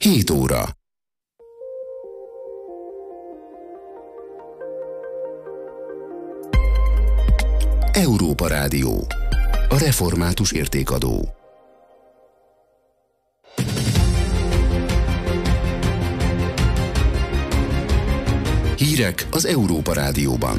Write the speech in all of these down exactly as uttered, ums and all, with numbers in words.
hét óra. Európa Rádió. A református értékadó. Hírek az Európa Rádióban.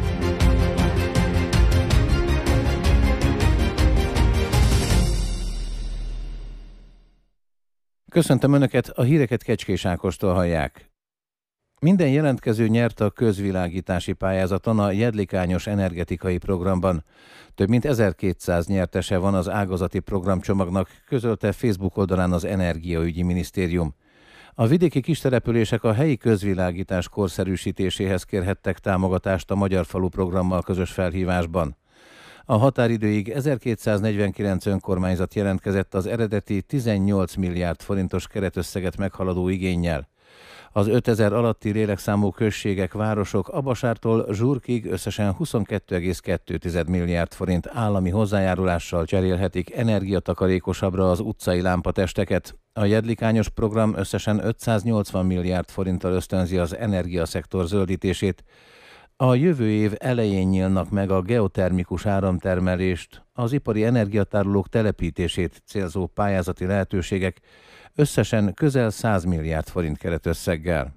Köszöntöm Önöket, a híreket Kecskés Ákostól hallják. Minden jelentkező nyert a közvilágítási pályázaton a Jedlikányos energetikai programban. Több mint ezerkétszáz nyertese van az ágazati programcsomagnak, közölte Facebook oldalán az Energiaügyi Minisztérium. A vidéki kistelepülések a helyi közvilágítás korszerűsítéséhez kérhettek támogatást a Magyar Falu programmal közös felhívásban. A határidőig ezerkétszáznegyvenkilenc önkormányzat jelentkezett az eredeti tizennyolc milliárd forintos keretösszeget meghaladó igénnyel. Az ötezer alatti lélekszámú községek, városok Abasártól Zsurkig összesen huszonkettő egész kettő milliárd forint állami hozzájárulással cserélhetik energiatakarékosabbra az utcai lámpatesteket. A Jedlikányos program összesen ötszáznyolcvan milliárd forinttal ösztönzi az energiaszektor zöldítését. A jövő év elején nyílnak meg a geotermikus áramtermelést, az ipari energiatárolók telepítését célzó pályázati lehetőségek, összesen közel száz milliárd forint keretösszeggel.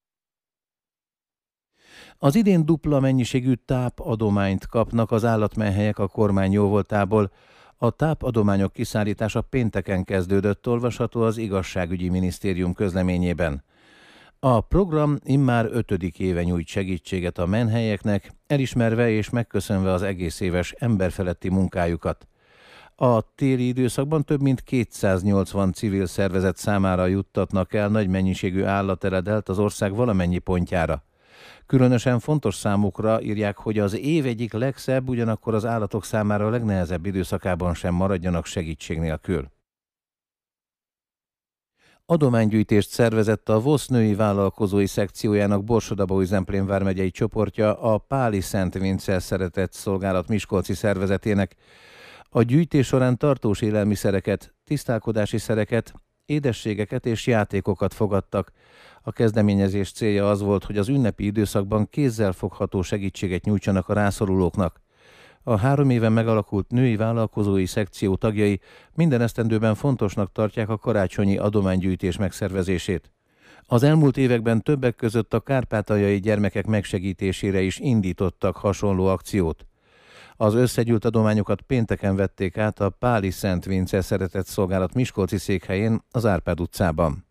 Az idén dupla mennyiségű tápadományt kapnak az állatmenhelyek a kormány jóvoltából. A tápadományok kiszállítása pénteken kezdődött, olvasható az Igazságügyi Minisztérium közleményében. A program immár ötödik éve nyújt segítséget a menhelyeknek, elismerve és megköszönve az egész éves emberfeletti munkájukat. A téli időszakban több mint kétszáznyolcvan civil szervezet számára juttatnak el nagy mennyiségű állateledelt az ország valamennyi pontjára. Különösen fontos számukra, írják, hogy az év egyik legszebb, ugyanakkor az állatok számára a legnehezebb időszakában sem maradjanak segítség nélkül. Adománygyűjtést szervezett a VOSZ női vállalkozói szekciójának Borsod-Abaúj-Zemplén vármegyei csoportja a Páli Szent Vince Szeretett Szolgálat miskolci szervezetének. A gyűjtés során tartós élelmiszereket, tisztálkodási szereket, édességeket és játékokat fogadtak. A kezdeményezés célja az volt, hogy az ünnepi időszakban kézzel fogható segítséget nyújtsanak a rászorulóknak. A három éven megalakult női vállalkozói szekció tagjai minden esztendőben fontosnak tartják a karácsonyi adománygyűjtés megszervezését. Az elmúlt években többek között a kárpátaljai gyermekek megsegítésére is indítottak hasonló akciót. Az összegyűlt adományokat pénteken vették át a Páli Szent Vince Szeretett Szolgálat miskolci székhelyén, az Árpád utcában.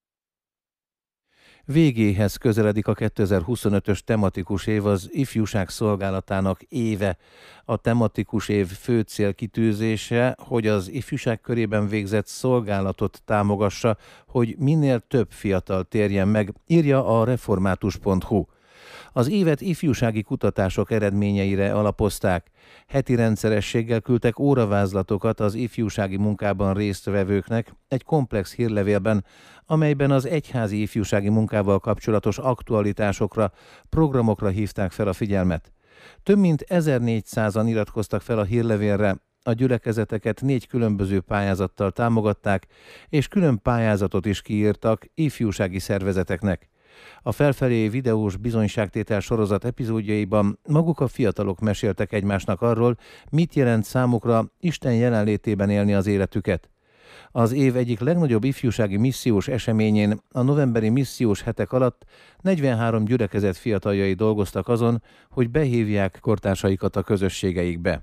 Végéhez közeledik a kétezer-huszonötös tematikus év, az ifjúság szolgálatának éve. A tematikus év fő célkitűzése, hogy az ifjúság körében végzett szolgálatot támogassa, hogy minél több fiatal térjen meg, írja a református pont hu. Az évet ifjúsági kutatások eredményeire alapozták. Heti rendszerességgel küldtek óravázlatokat az ifjúsági munkában résztvevőknek egy komplex hírlevélben, amelyben az egyházi ifjúsági munkával kapcsolatos aktualitásokra, programokra hívták fel a figyelmet. Több mint ezernégyszázan iratkoztak fel a hírlevélre, a gyülekezeteket négy különböző pályázattal támogatták, és külön pályázatot is kiírtak ifjúsági szervezeteknek. A felfelé videós bizonyságtétel sorozat epizódjaiban maguk a fiatalok meséltek egymásnak arról, mit jelent számukra Isten jelenlétében élni az életüket. Az év egyik legnagyobb ifjúsági missziós eseményén, a novemberi missziós hetek alatt negyvenhárom gyülekezet fiataljai dolgoztak azon, hogy behívják kortársaikat a közösségeikbe.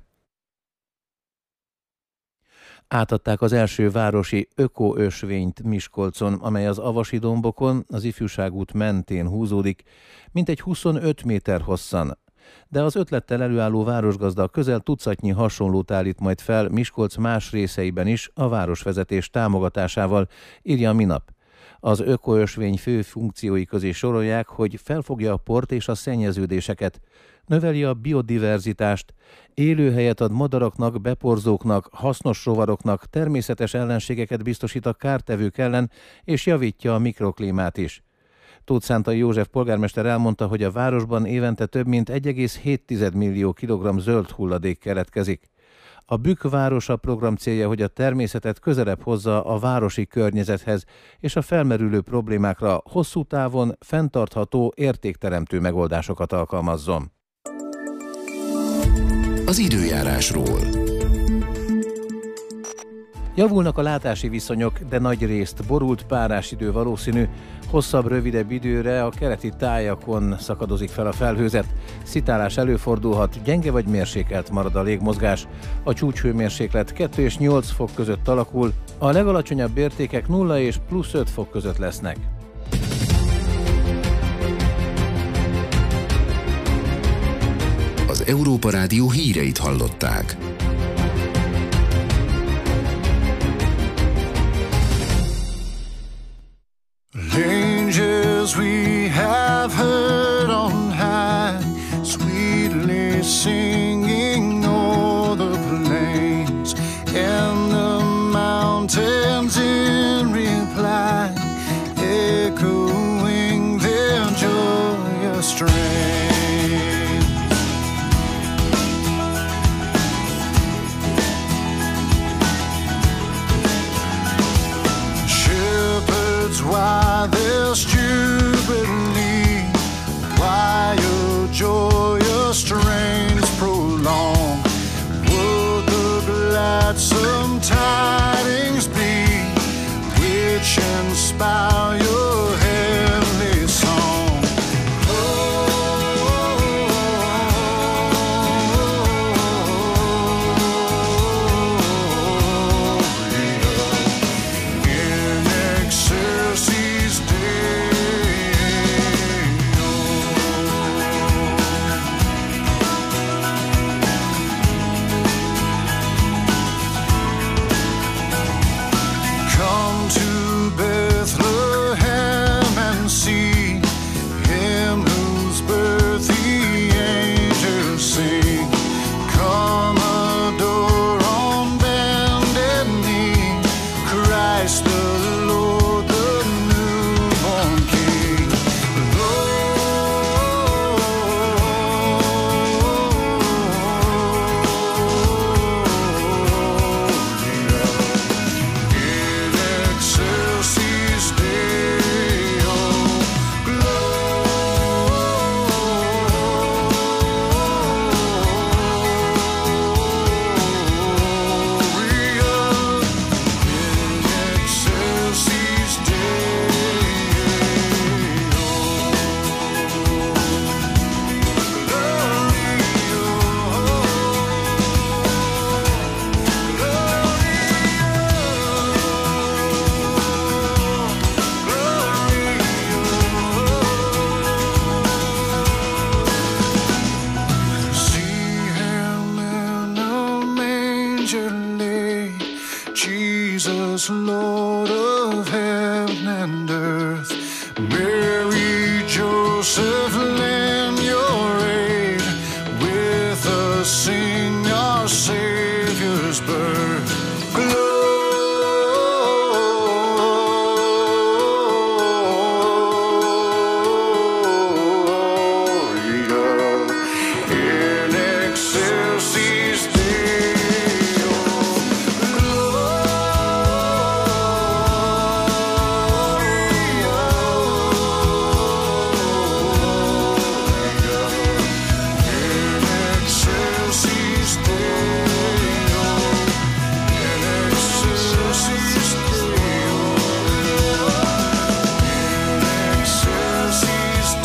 Átadták az első városi ökoösvényt Miskolcon, amely az Avasi dombokon, az Ifjúságút mentén húzódik, mintegy huszonöt méter hosszan. De az ötlettel előálló városgazda közel tucatnyi hasonlót állít majd fel Miskolc más részeiben is a városvezetés támogatásával, írja a Minap. Az ökoösvény fő funkciói közé sorolják, hogy felfogja a port és a szennyeződéseket, növeli a biodiverzitást, élőhelyet ad madaraknak, beporzóknak, hasznos rovaroknak, természetes ellenségeket biztosít a kártevők ellen, és javítja a mikroklímát is. Tóth Szántai József polgármester elmondta, hogy a városban évente több mint egy egész hét millió kilogramm zöld hulladék keletkezik. A Bükk városa program célja, hogy a természetet közelebb hozza a városi környezethez, és a felmerülő problémákra hosszú távon fenntartható, értékteremtő megoldásokat alkalmazzon. Az időjárásról. Javulnak a látási viszonyok, de nagy részt borult párás idő valószínű. Hosszabb, rövidebb időre a keleti tájakon szakadozik fel a felhőzet. Szitálás előfordulhat, gyenge vagy mérsékelt marad a légmozgás. A csúcshőmérséklet kettő és nyolc fok között alakul, a legalacsonyabb értékek nulla és plusz öt fok között lesznek. Az Európa Rádió híreit hallották. Angels we have heard on high, sweetly singing o'er the plains and the mountains in reply, echoing their joyous strains. Shepherds, why this jubilee? Why your joyous strains prolong? Would the gladsome tidings be which inspire your heavenly song? In excelsis Come to Bethlehem and see him whose birth the angels sing. Come adore on bended knee Christ the Lord, the newborn King. In excelsis Deo, Gloria. In excelsis See him in a manger laid, Jesus, Lord of heaven and earth. Mary, Joseph, lend your aid. With us sing our Savior's birth. Gloria. In excelsis Deo, in excelsis Deo, in excelsis Deo, in excelsis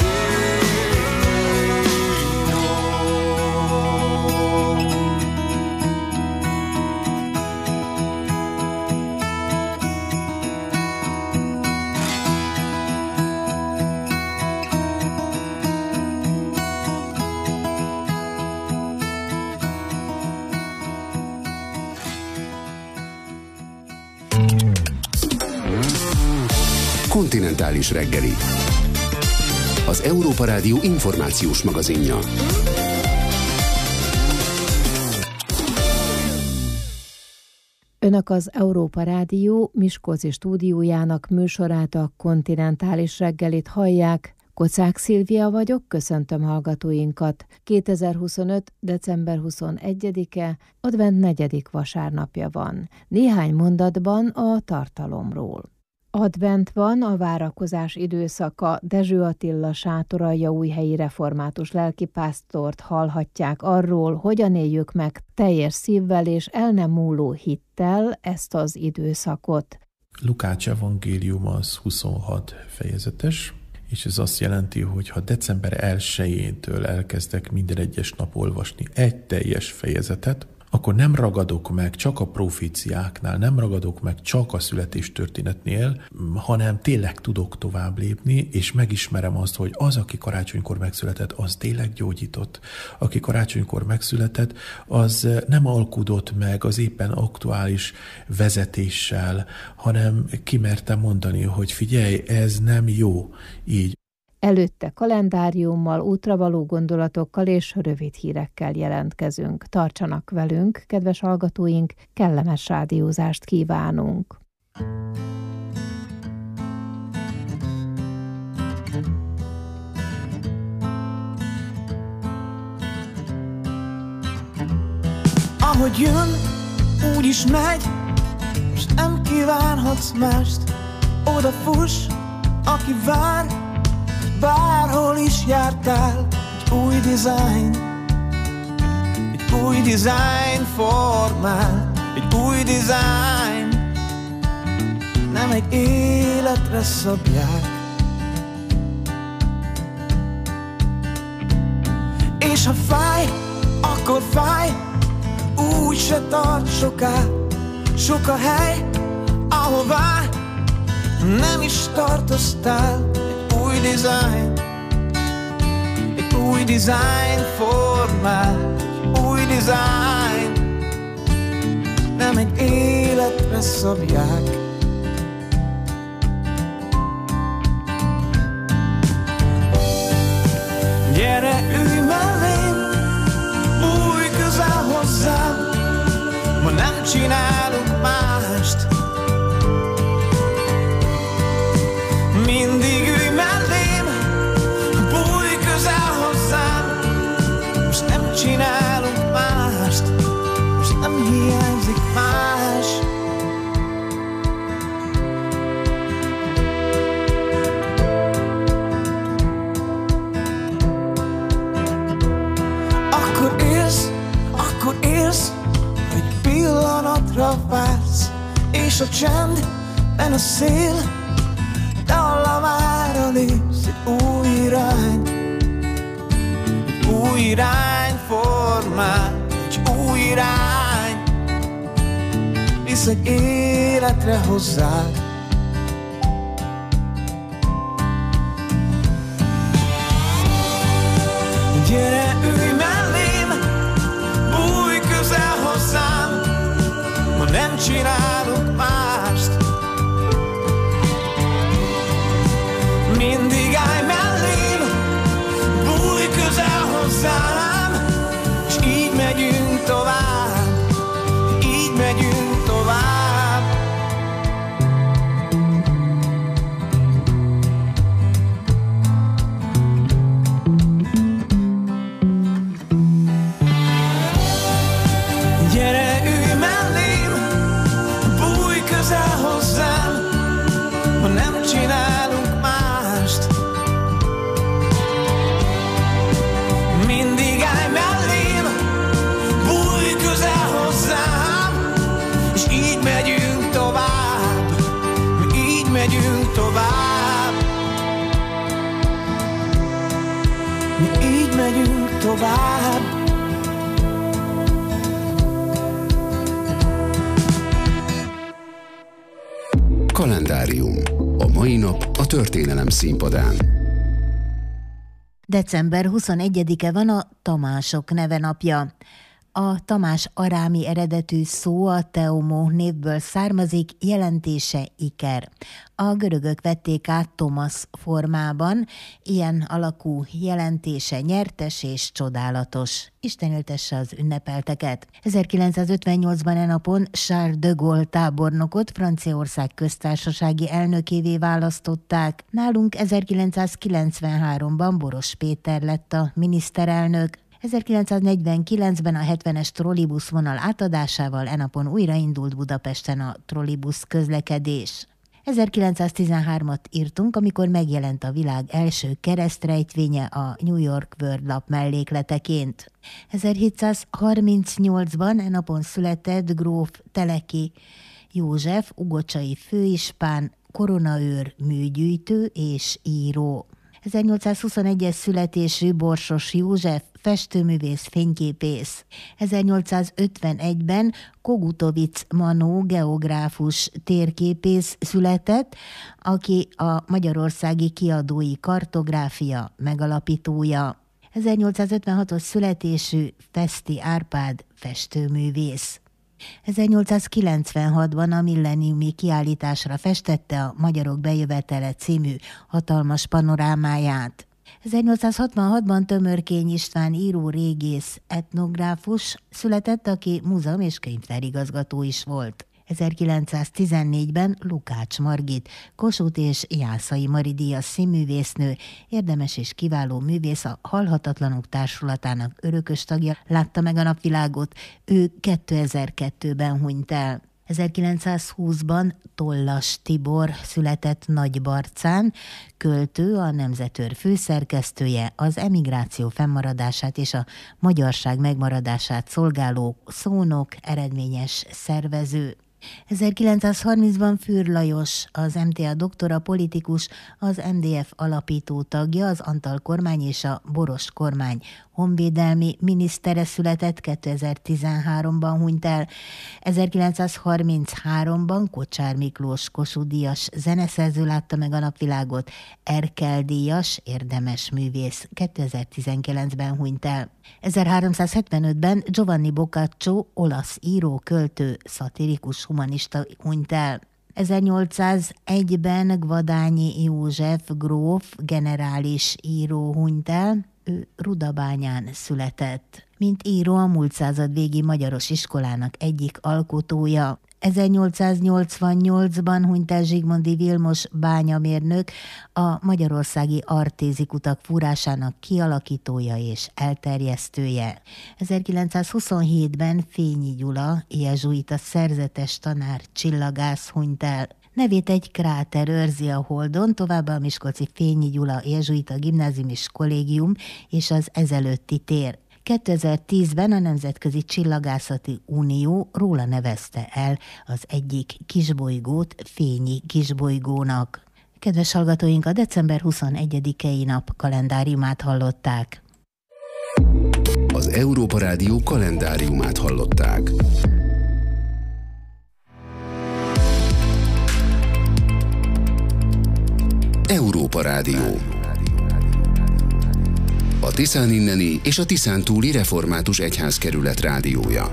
Kontinentális reggeli. Az Európa Rádió információs magazinja. Önök az Európa Rádió Miskolci stúdiójának műsorát, a Kontinentális reggelit hallják. Kocák Szilvia vagyok, köszöntöm hallgatóinkat. kétezer-huszonöt. december huszonegyedike, advent negyedik vasárnapja van. Néhány mondatban a tartalomról. Advent van, a várakozás időszaka. Dezső Attila sátoraljaújhelyi református lelkipásztort hallhatják arról, hogyan éljük meg teljes szívvel és el nem múló hittel ezt az időszakot. Lukács evangélium az huszonhat fejezetes, és ez azt jelenti, hogy ha december elsejétől elkezdek minden egyes nap olvasni egy teljes fejezetet, akkor nem ragadok meg csak a proféciáknál, nem ragadok meg csak a születéstörténetnél, hanem tényleg tudok tovább lépni, és megismerem azt, hogy az, aki karácsonykor megszületett, az tényleg gyógyított. Aki karácsonykor megszületett, az nem alkudott meg az éppen aktuális vezetéssel, hanem kimerte mondani, hogy figyelj, ez nem jó így. Előtte kalendáriummal, útravaló gondolatokkal és rövid hírekkel jelentkezünk. Tartsanak velünk, kedves hallgatóink, kellemes rádiózást kívánunk! Ahogy jön, úgy is megy, és nem kívánhatsz mást. Oda fuss, aki vár, bárhol is jártál. Egy új dizájn, egy új dizájn formál, egy új dizájn. Nem egy életre szabják. És ha fáj, akkor fáj, úgy se tart soká. Sok a hely, ahová nem is tartoztál. Új dizájn, egy új dizájn formál, egy új dizájn. Nem egy életre szabják. Gyere, ülj mellém, bújj közel hozzám, ma nem csinálunk mást. Mindig ülj mellém, bújj közel hozzám. Most nem csinálunk mást, most nem hiányzik más. Akkor élsz, akkor élsz, egy pillanatra vársz, és a csendben a szél dallamára lépsz. Egy új irány, egy új irány formál, egy új irány visz egy életre hozzád. Gyere, ülj mellém, bújj közel hozzám, ma nem csinálunk mást. Mindig állj mellém, bújj közel hozzám, és így megyünk tovább, így megyünk tovább. Gyere, ülj mellém, bújj közel hozzám, ma nem csinálunk mást. Mindig állj mellém, bújj közel hozzám, és így megyünk tovább, így megyünk tovább, így megyünk tovább. Kalendárium. A mai nap a történelem színpadán. december huszonegyedike van a Tamások neve napja. A tamás arámi eredetű szó a teomó névből származik, jelentése iker. A görögök vették át Thomas formában, ilyen alakú jelentése nyertes és csodálatos. Isten éltesse az ünnepelteket. ezerkilencszázötvennyolcban e napon Charles de Gaulle tábornokot Franciaország köztársasági elnökévé választották. Nálunk ezerkilencszázkilencvenháromban Boros Péter lett a miniszterelnök. ezerkilencszáznegyvenkilencben a hetvenes trollibuszvonal átadásával e napon újraindult Budapesten a trollibusz közlekedés. ezerkilencszáztizenhármat írtunk, amikor megjelent a világ első keresztrejtvénye a New York World lap mellékleteként. ezerhétszázharmincnyolcban e napon született gróf Teleki József, ugocsai főispán, koronaőr, műgyűjtő és író. ezernyolcszázhuszonegyes születésű Borsos József, festőművész, fényképész. ezernyolcszázötvenegyben Kogutovics Manó geográfus, térképész született, aki a Magyarországi Kiadói Kartográfia megalapítója. ezernyolcszázötvenhatos születésű Feszti Árpád, festőművész. ezernyolcszázkilencvenhatban a milleniumi kiállításra festette a Magyarok bejövetele című hatalmas panorámáját. ezernyolcszázhatvanhatban Tömörkény István író, régész, etnográfus született, aki múzeum- és könyvtárigazgató is volt. ezerkilencszáztizennégyben Lukács Margit, Kossuth és Jászai Mari díjas színművésznő, érdemes és kiváló művész, a Halhatatlanok Társulatának örökös tagja, látta meg a napvilágot, ő kétezer-kettőben hunyt el. ezerkilencszázhúszban Tollas Tibor született Nagybarcán, költő, a Nemzetőr főszerkesztője, az emigráció fennmaradását és a magyarság megmaradását szolgáló szónok, eredményes szervező. ezerkilencszázharmincban Fürr Lajos, az em té á doktora, politikus, az em dé ef alapító tagja, az Antal kormány és a Boros kormány honvédelmi minisztere született, kétezer-tizenháromban hunyt el. ezerkilencszázharminchárom Kocsár Miklós Kossuth díjas zeneszerző látta meg a napvilágot, Erkel díjas, érdemes művész, kétezer-tizenkilencben hunyt el. ezerháromszázhetvenötben Giovanni Boccaccio, olasz író, költő, szatirikus, humanista hunyt el. ezernyolcszázegyben Gvadányi József gróf, generális író hunyt el, ő Rudabányán született. Mint író a múlt század végi magyaros iskolának egyik alkotója. ezernyolcszáznyolcvannyolcban hunyt el Zsigmondy Vilmos bányamérnök, a magyarországi artézikutak fúrásának kialakítója és elterjesztője. ezerkilencszázhuszonhétben Fényi Gyula, jezsuita szerzetes tanár, csillagász hunyt el. Nevét egy kráter őrzi a Holdon, továbbá a miskolci Fényi Gyula jezsuita gimnázium és kollégium és az ezelőtti tér. kétezer-tízben a Nemzetközi Csillagászati Unió róla nevezte el az egyik kisbolygót Fényi kisbolygónak. Kedves hallgatóink, a december huszonegyedikei nap kalendáriumát hallották. Az Európa Rádió kalendáriumát hallották. Európa Rádió. A Tiszán inneni és a Tiszán túli református egyházkerület rádiója.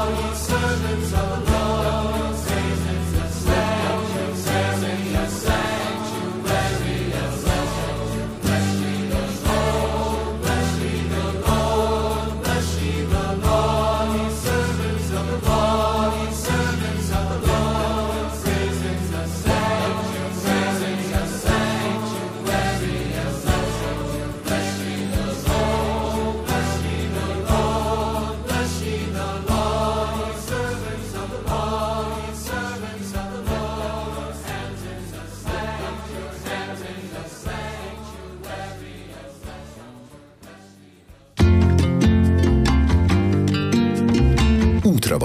Servants of the Lord,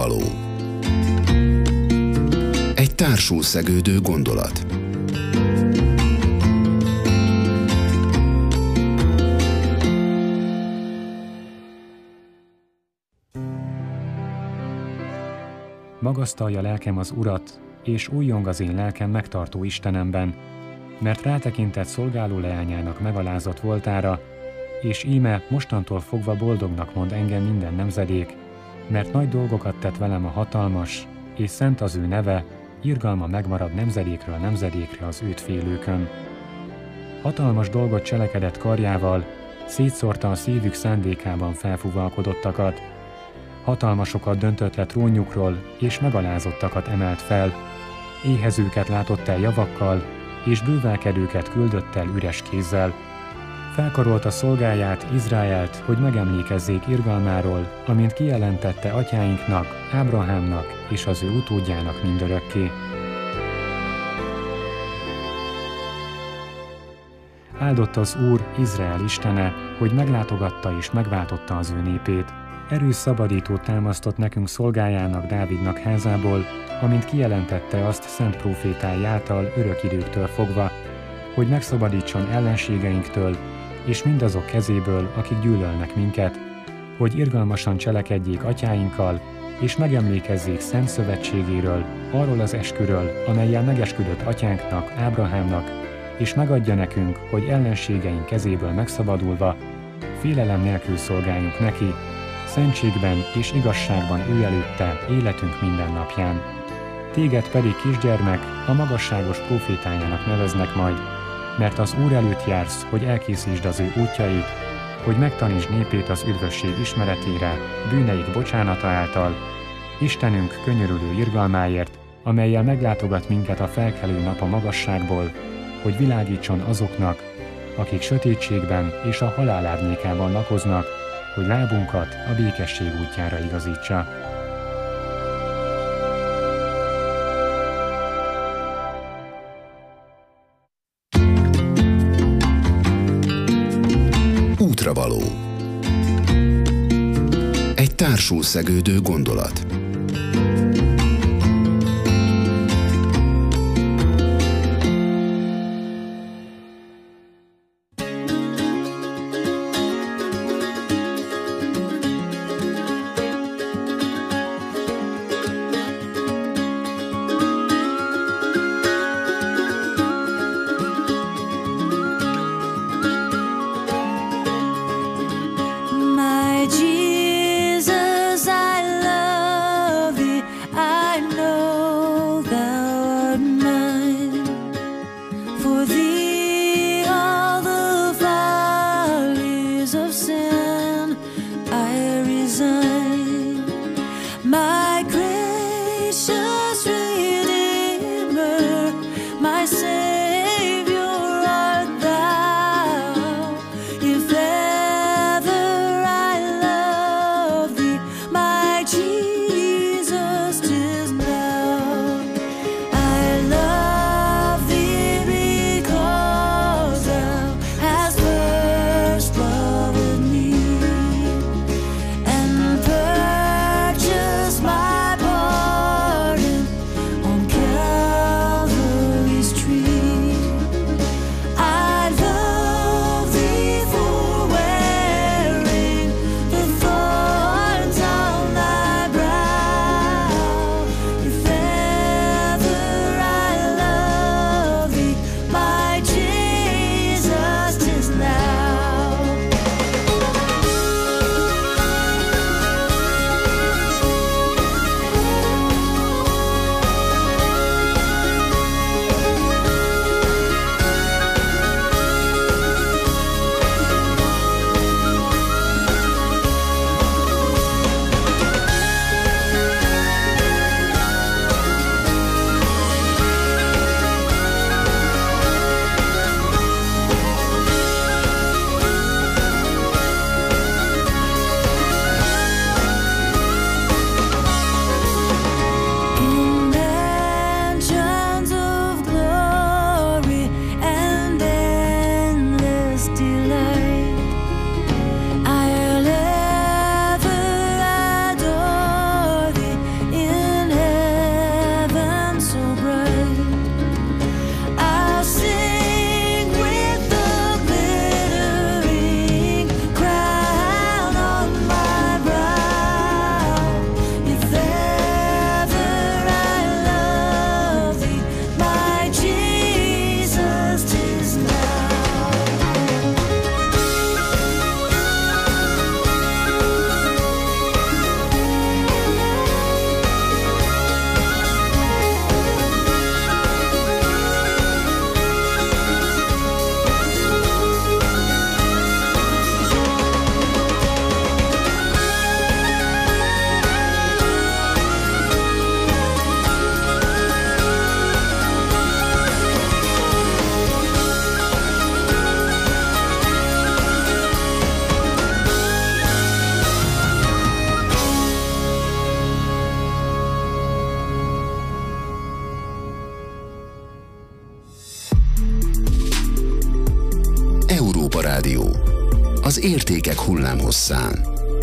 Útravaló. Egy társul szegődő gondolat. Magasztalja lelkem az Urat, és újjong az én lelkem megtartó Istenemben, mert rátekintett szolgáló leányának megalázott voltára, és íme mostantól fogva boldognak mond engem minden nemzedék, mert nagy dolgokat tett velem a hatalmas, és szent az ő neve, irgalma megmarad nemzedékről nemzedékre az őt félőkön. Hatalmas dolgot cselekedett karjával, szétszórta a szívük szándékában felfúvalkodottakat, hatalmasokat döntött le trónjukról, és megalázottakat emelt fel, éhezőket látott el javakkal, és bővelkedőket küldött el üres kézzel. Felkarolta szolgáját, Izraelt, hogy megemlékezzék irgalmáról, amint kijelentette atyáinknak, Ábrahámnak és az ő utódjának mindörökké. Áldott az Úr, Izrael istene, hogy meglátogatta és megváltotta az ő népét. Erős szabadítót támasztott nekünk szolgájának, Dávidnak házából, amint kijelentette azt szent prófétái által örök időktől fogva, hogy megszabadítson ellenségeinktől, és mindazok kezéből, akik gyűlölnek minket, hogy irgalmasan cselekedjék atyáinkkal, és megemlékezzék szent szövetségéről, arról az esküről, amellyel megesküdött atyánknak, Ábrahámnak, és megadja nekünk, hogy ellenségeink kezéből megszabadulva, félelem nélkül szolgáljunk neki, szentségben és igazságban ő előtte életünk minden napján. Téged pedig, kisgyermek, a magasságos prófétájának neveznek majd, mert az Úr előtt jársz, hogy elkészítsd az ő útjait, hogy megtanítsd népét az üdvösség ismeretére, bűneik bocsánata által, Istenünk könyörülő irgalmáért, amellyel meglátogat minket a felkelő nap a magasságból, hogy világítson azoknak, akik sötétségben és a halál árnyékában lakoznak, hogy lábunkat a békesség útjára igazítsa. Útravaló. Egy társul szegődő gondolat. Tree. Európa Rádió. Az értékek hullámhosszán.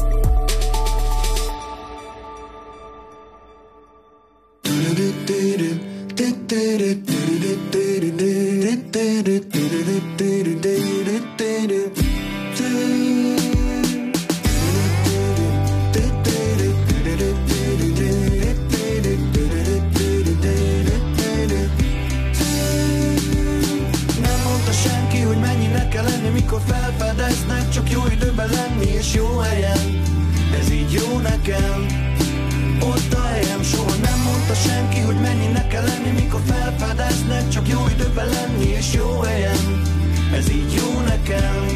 Mikor felfedeznek, csak jó időben lenni és jó helyen. Ez így jó nekem, ott a helyem. Soha nem mondta senki, hogy mennyinek kell lenni. Mikor felfedeznek, csak jó időben lenni és jó helyen. Ez így jó nekem.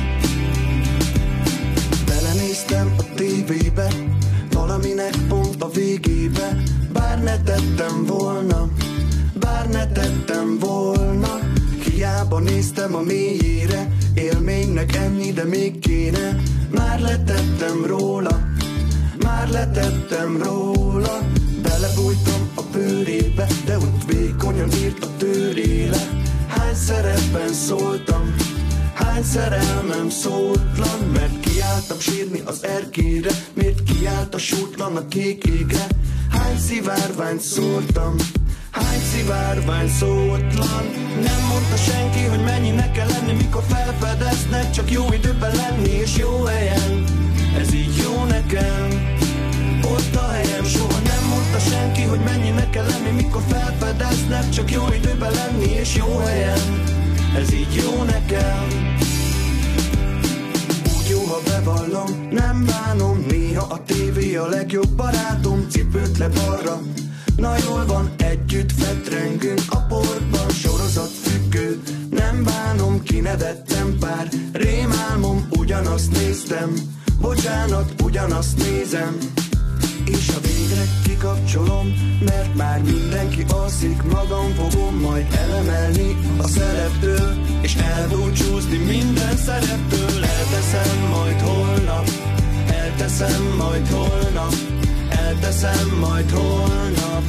Belenéztem a tévébe, valaminek pont a végébe. Bár ne tettem volna, bár ne tettem volna. Hiába néztem a mélyére, élménynek enni, de még kéne. Már letettem róla, már letettem róla. Belebújtam a bőrébe, de ott vékonyan írt a tőréle. Hány szerepben szóltam, hány szerelmem szótlan. Mert kiálltam sírni az erkére, miért kiállt a sútlan a kék égre. Hány szivárványt szórtam, hány szivárvány szótlan. Nem mondta senki, hogy mennyinek kell lenni. Mikor felfedeznek, csak jó időben lenni és jó helyen. Ez így jó nekem, ott a helyem. Soha nem mondta senki, hogy mennyinek kell lenni. Mikor felfedeznek, csak jó időben lenni és jó helyen. Ez így jó nekem. Úgy jó, ha bevallom, nem bánom. Néha a tévé a legjobb barátom. Cipőt le balra, na jól van, együtt fetrengünk a portban. Sorozat függő, nem bánom, kinevettem pár rémálmom. Ugyanazt néztem, bocsánat, ugyanazt nézem. És ha végre kikapcsolom, mert már mindenki alszik, magam fogom majd elemelni a szereptől, és elbúcsúzni minden szereptől. Elteszem majd holnap, elteszem majd holnap, elteszem majd holnap.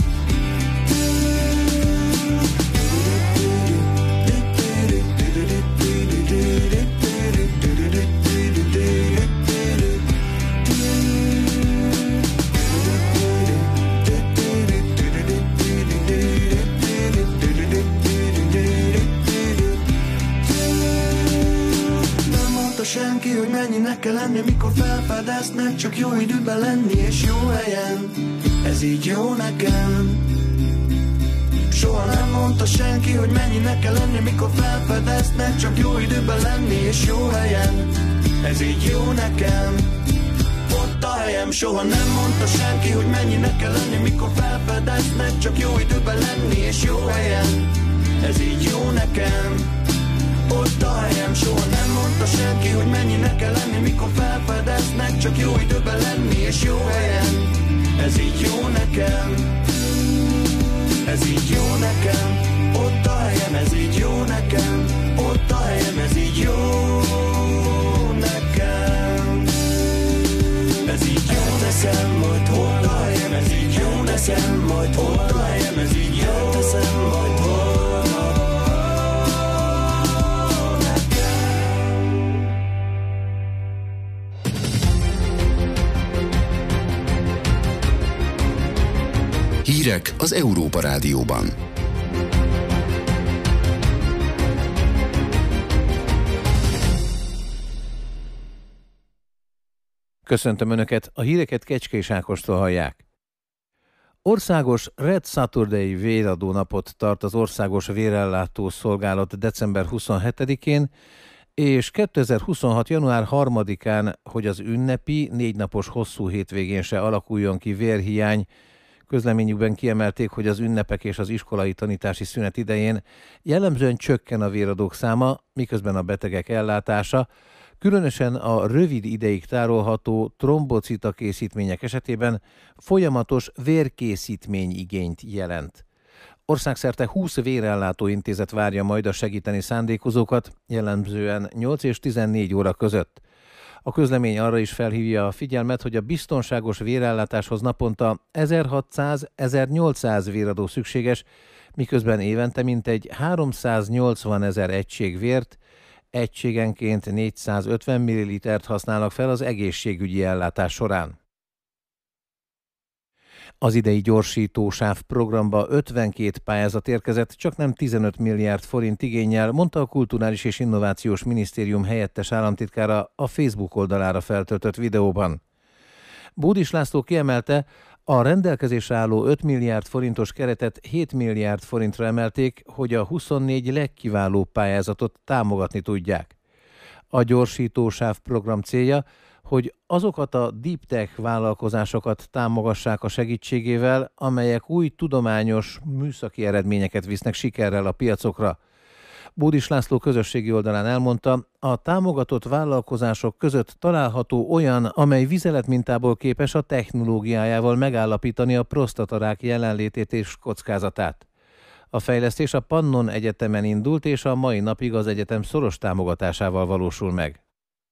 Senki, hogy mennyinek kell lenni. Mikor felfedeznek, csak jó időben lenni és jó helyen. Ez így jó nekem. Soha nem mondta senki, hogy mennyinek kell lenni. Mikor felfedeznek, csak jó időben lenni és jó helyen. Ez így jó nekem, ott a helyem. Soha nem mondta senki, hogy mennyinek kell lenni. Mikor felfedeznek, csak jó időben lenni és jó helyen. Ez így jó nekem, ott a helyem. Soha nem mondta senki, hogy mennyinek kell lenni. Mikor felfedeznek, csak jó időben lenni és jó helyen. Ez így jó nekem, ez így jó nekem, ott a helyem. Ez így jó nekem, ott a helyem. Ez így jó nekem, ez így jó nekem, majd ott a helyem. Ez így jó nekem, majd ott a helyem. Ez így jó teszem, majd holnap. Hírek az Európa Rádióban. Köszöntöm Önöket, a híreket Kecskés Ákostól hallják. Országos Red Saturday véradó napot tart az Országos Vérellátó Szolgálat december huszonhetedikén, és kétezer-huszonhat. január harmadikán, hogy az ünnepi, négy napos hosszú hétvégén se alakuljon ki vérhiány. Közleményükben kiemelték, hogy az ünnepek és az iskolai tanítási szünet idején jellemzően csökken a véradók száma, miközben a betegek ellátása, különösen a rövid ideig tárolható trombocita készítmények esetében folyamatos vérkészítmény igényt jelent. Országszerte húsz vérellátó intézet várja majd a segíteni szándékozókat, jellemzően nyolc és tizennégy óra között. A közlemény arra is felhívja a figyelmet, hogy a biztonságos vérellátáshoz naponta ezerhatszáz-ezernyolcszáz véradó szükséges, miközben évente mintegy háromszáznyolcvanezer egység vért, egységenként négyszázötven millilitert használnak fel az egészségügyi ellátás során. Az idei gyorsítósáv programba ötvenkét pályázat érkezett, csak nem tizenöt milliárd forint igénnyel, mondta a Kulturális és Innovációs Minisztérium helyettes államtitkára a Facebook oldalára feltöltött videóban. Bódis László kiemelte, a rendelkezésre álló öt milliárd forintos keretet hét milliárd forintra emelték, hogy a huszonnégy legkiválóbb pályázatot támogatni tudják. A gyorsítósáv program célja, hogy azokat a deep tech vállalkozásokat támogassák a segítségével, amelyek új tudományos, műszaki eredményeket visznek sikerrel a piacokra. Bódis László közösségi oldalán elmondta, a támogatott vállalkozások között található olyan, amely vizeletmintából képes a technológiájával megállapítani a prostatarák jelenlétét és kockázatát. A fejlesztés a Pannon Egyetemen indult, és a mai napig az egyetem szoros támogatásával valósul meg.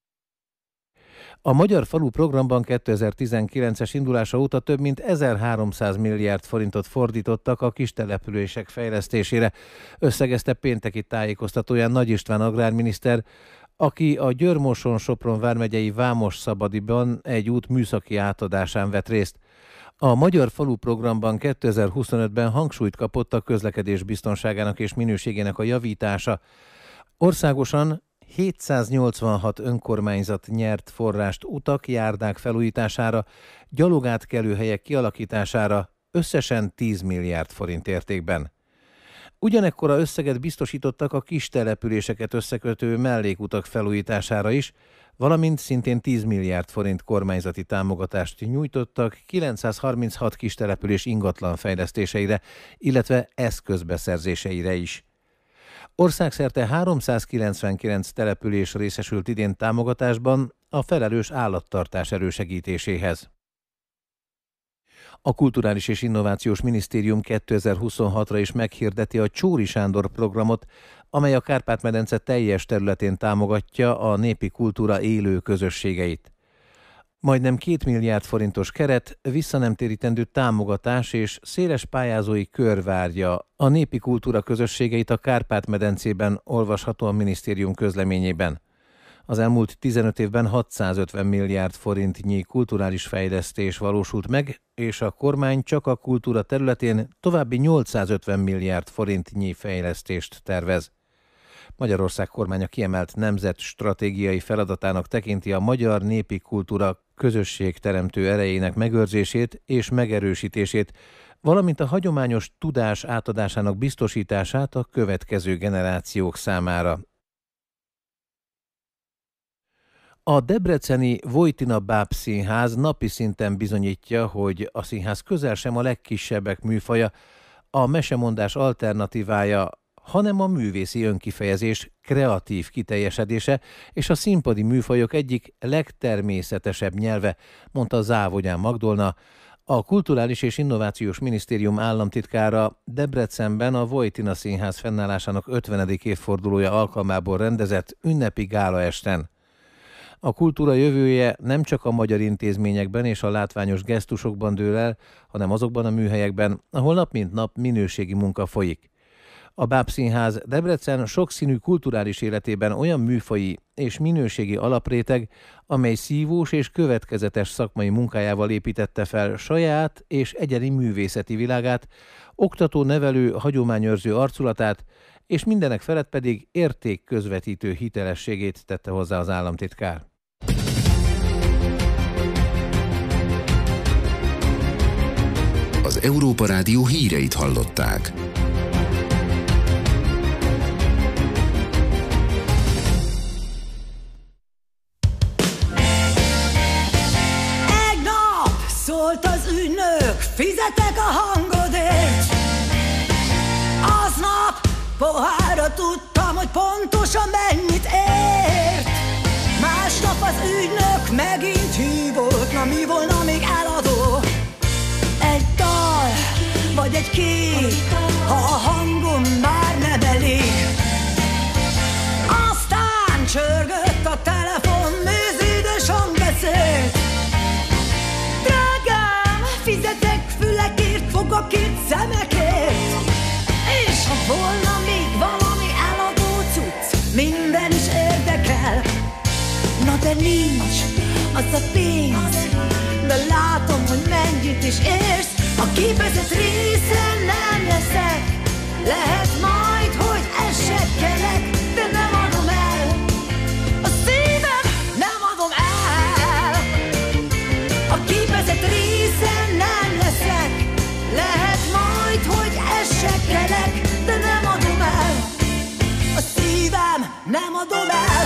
A Magyar Falu programban kétezer-tizenkilences indulása óta több mint ezerháromszáz milliárd forintot fordítottak a kis települések fejlesztésére, összegezte pénteki tájékoztatóján Nagy István agrárminiszter, aki a Győr-Moson-Sopron vármegyei Vámos-Szabadiban egy út műszaki átadásán vett részt. A Magyar Falu programban kétezer-huszonötben hangsúlyt kapott a közlekedés biztonságának és minőségének a javítása. Országosan hétszáznyolcvanhat önkormányzat nyert forrást utak, járdák felújítására, gyalogátkelőhelyek kialakítására, összesen tíz milliárd forint értékben. Ugyanekkora összeget biztosítottak a kis településeket összekötő mellékutak felújítására is, valamint szintén tíz milliárd forint kormányzati támogatást nyújtottak kilencszázharminchat kis település ingatlan fejlesztéseire, illetve eszközbeszerzéseire is. Országszerte háromszázkilencvenkilenc település részesült idén támogatásban a felelős állattartás elősegítéséhez. A Kulturális és Innovációs Minisztérium kétezer-huszonhatra is meghirdeti a Csóri Sándor programot, amely a Kárpát-medence teljes területén támogatja a népi kultúra élő közösségeit. Majdnem két milliárd forintos keret, visszanemtérítendő támogatás és széles pályázói kör várja a népi kultúra közösségeit a Kárpát-medencében, olvasható a minisztérium közleményében. Az elmúlt tizenöt évben hatszázötven milliárd forintnyi kulturális fejlesztés valósult meg, és a kormány csak a kultúra területén további nyolcszázötven milliárd forintnyi fejlesztést tervez. Magyarország kormánya kiemelt nemzetstratégiai feladatának tekinti a magyar népi kultúra közösségteremtő erejének megőrzését és megerősítését, valamint a hagyományos tudás átadásának biztosítását a következő generációk számára. A debreceni Vojtina Bábszínház napi szinten bizonyítja, hogy a színház közel sem a legkisebbek műfaja, a mesemondás alternatívája, hanem a művészi önkifejezés kreatív kiteljesedése és a színpadi műfajok egyik legtermészetesebb nyelve, mondta Závogyán Magdolna, a Kulturális és Innovációs Minisztérium államtitkára Debrecenben a Vojtina Színház fennállásának ötvenedik évfordulója alkalmából rendezett ünnepi gálaesten. A kultúra jövője nem csak a magyar intézményekben és a látványos gesztusokban dől el, hanem azokban a műhelyekben, ahol nap mint nap minőségi munka folyik. A Bábszínház Debrecen sokszínű kulturális életében olyan műfaji és minőségi alapréteg, amely szívós és következetes szakmai munkájával építette fel saját és egyedi művészeti világát, oktató-nevelő, hagyományőrző arculatát, és mindenek felett pedig értékközvetítő hitelességét tette hozzá az államtitkár. Az Európa Rádió híreit hallották. Szólt az ügynök, fizetek a hangodért. Aznap pohárra tudtam, hogy pontosan mennyit ért. Másnap az ügynök megint hívott, na mi volna még eladó? Egy dal, vagy egy kép, ha a hangom már nem elég. Aztán csörgött a telefon, mézédes hang beszélt. Fizetek fülekért, fogakért, szemekért. És ha volna még valami eladó cucc, minden is ér. de nincs az a pénz, de látom, hogy mennyit is érsz. A képezett része nem leszek, lehet majd, hogy esekkelek, de nem adom el, a szívem nem adom el. A képezett része nem leszek, lehet majd, hogy esekkelek, de nem adom el, a szívem nem adom el.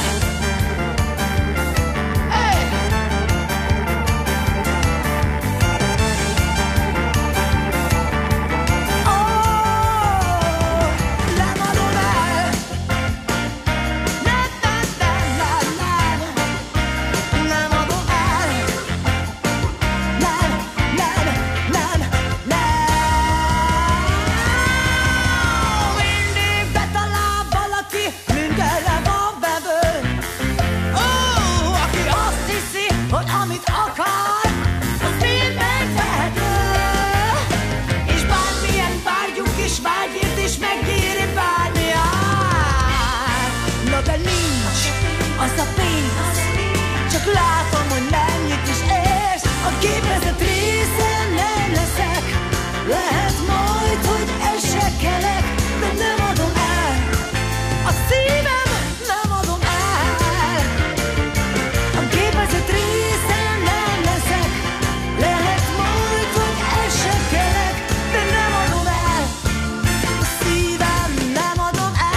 Az a pénz, csak látom, hogy mennyit is érsz. A képezett része nem leszek, lehet majd, hogy esekkelek, de nem adom el, a szívem nem adom el. A képezett része nem leszek, lehet majd, hogy esekkelek, de nem adom el, a szívem nem adom el.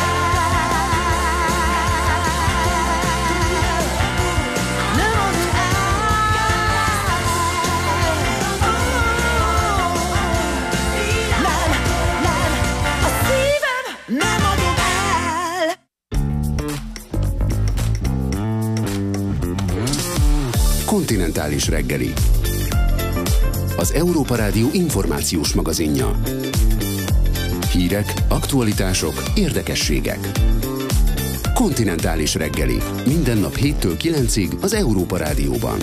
Kontinentális reggeli. Az Európa Rádió információs magazinja. Hírek, aktualitások, érdekességek. Kontinentális reggeli. Minden nap héttől kilencig az Európa Rádióban.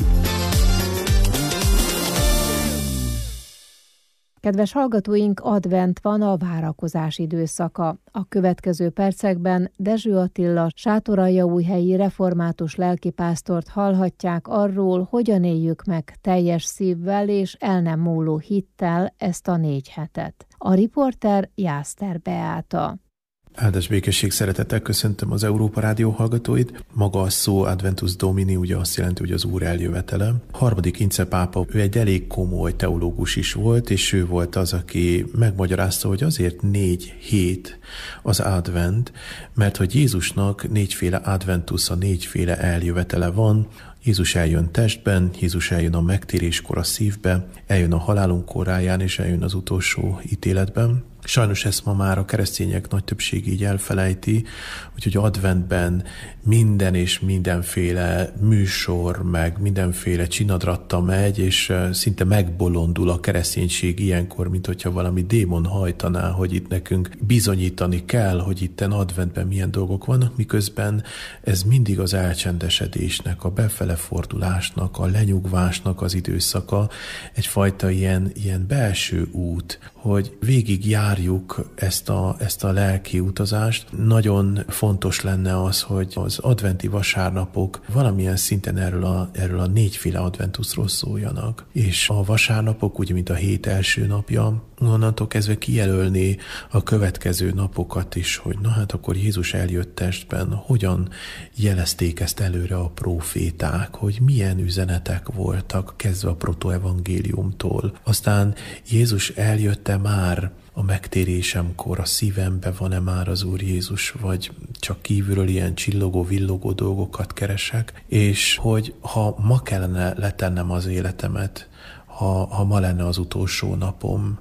Kedves hallgatóink, advent van, a várakozás időszaka. A következő percekben Dezső Attila sátoraljaújhelyi református lelkipásztort hallhatják arról, hogyan éljük meg teljes szívvel és el nem múló hittel ezt a négy hetet. A riporter Jászter Beáta. Áldás békesség, szeretettel köszöntöm az Európa Rádió hallgatóit. Maga a szó Adventus Domini ugye azt jelenti, hogy az Úr eljövetele. Harmadik Ince pápa, ő egy elég komoly teológus is volt, és ő volt az, aki megmagyarázta, hogy azért négy hét az advent, mert hogy Jézusnak négyféle adventusza, négyféle eljövetele van. Jézus eljön testben, Jézus eljön a megtéréskor a szívbe, eljön a halálunk koráján, és eljön az utolsó ítéletben. Sajnos ezt ma már a keresztények nagy többség így elfelejti, úgyhogy adventben minden és mindenféle műsor, meg mindenféle csinadratta megy, és szinte megbolondul a kereszténység ilyenkor, mint hogyha valami démon hajtaná, hogy itt nekünk bizonyítani kell, hogy itten adventben milyen dolgok vannak, miközben ez mindig az elcsendesedésnek, a befele fordulásnak, a lenyugvásnak az időszaka, egyfajta ilyen, ilyen belső út, hogy végig járjuk ezt a, ezt a lelki utazást. Nagyon fontos lenne az, hogy az adventi vasárnapok valamilyen szinten erről a, erről a négyféle adventusról szóljanak. És a vasárnapok, ugye, mint a hét első napja, onnantól kezdve kijelölni a következő napokat is, hogy na hát akkor Jézus eljött testben, hogyan jelezték ezt előre a próféták, hogy milyen üzenetek voltak, kezdve a protoevangéliumtól. Aztán Jézus eljötte már a megtérésemkor, a szívembe van-e már az Úr Jézus, vagy csak kívülről ilyen csillogó, villogó dolgokat keresek, és hogy ha ma kellene letennem az életemet, ha, ha ma lenne az utolsó napom,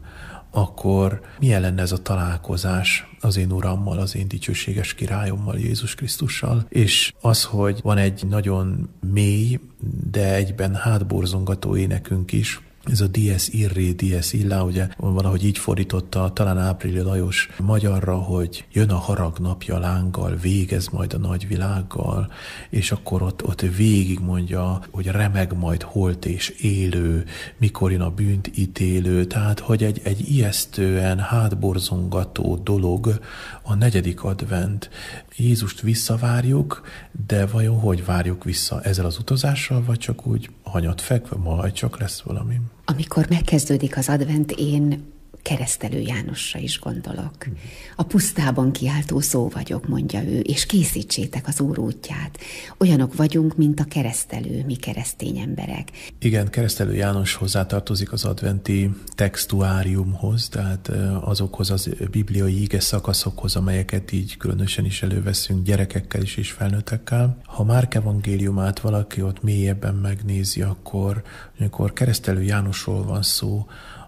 akkor milyen lenne ez a találkozás az én Urammal, az én dicsőséges királyommal, Jézus Krisztussal. És az, hogy van egy nagyon mély, de egyben hátborzongató énekünk is, ez a dies irré, dies illa, ugye valahogy így fordította talán Áprili Lajos magyarra, hogy jön a harag napja lánggal, végez majd a nagyvilággal, és akkor ott, ott végig mondja, hogy remeg majd holt és élő, mikor jön a bűnt ítélő, tehát hogy egy, egy ijesztően hátborzongató dolog a negyedik advent. Jézust visszavárjuk, de vajon hogy várjuk vissza? Ezzel az utazással, vagy csak úgy hanyat fekve, majd csak lesz valami? Amikor megkezdődik az advent, én Keresztelő Jánosra is gondolok. A pusztában kiáltó szó vagyok, mondja ő, és készítsétek az Úr útját. Olyanok vagyunk, mint a keresztelő, mi keresztény emberek. Igen, Keresztelő János hozzátartozik az adventi textuáriumhoz, tehát azokhoz az bibliai ige szakaszokhoz, amelyeket így különösen is előveszünk gyerekekkel is és felnőttekkel. Ha Márk evangéliumát valaki ott mélyebben megnézi, akkor amikor Keresztelő Jánosról van szó,